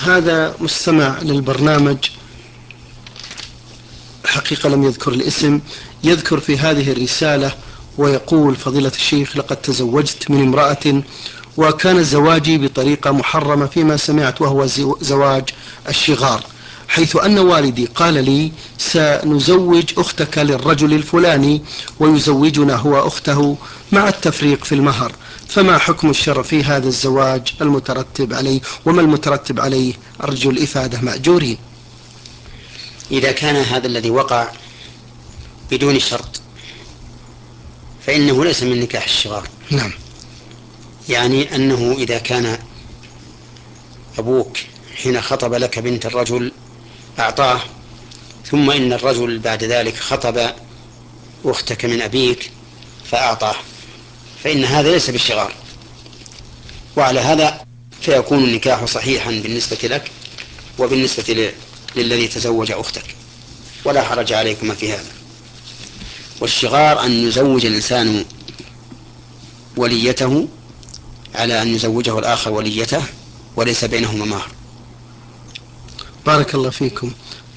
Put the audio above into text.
هذا مستمع للبرنامج، حقيقة لم يذكر الاسم، يذكر في هذه الرسالة ويقول: فضيلة الشيخ، لقد تزوجت من امرأة وكان زواجي بطريقة محرمة فيما سمعت، وهو زواج الشغار، حيث أن والدي قال لي: سنزوج أختك للرجل الفلاني ويزوجنا هو أخته مع التفريق في المهر، فما حكم الشرع في هذا الزواج المترتب عليه، وما المترتب عليه؟ أرجو الإفادة مأجورين. إذا كان هذا الذي وقع بدون شرط فإنه ليس من نكاح الشغار. نعم. يعني أنه إذا كان أبوك حين خطب لك بنت الرجل أعطاه، ثم إن الرجل بعد ذلك خطب أختك من أبيك فأعطاه، فإن هذا ليس بالشغار، وعلى هذا فيكون النكاح صحيحا بالنسبة لك وبالنسبة للذي تزوج أختك، ولا حرج عليكما في هذا. والشغار أن يزوج الإنسان وليته على أن يزوجه الآخر وليته وليس بينهما مهر. بارك الله فيكم.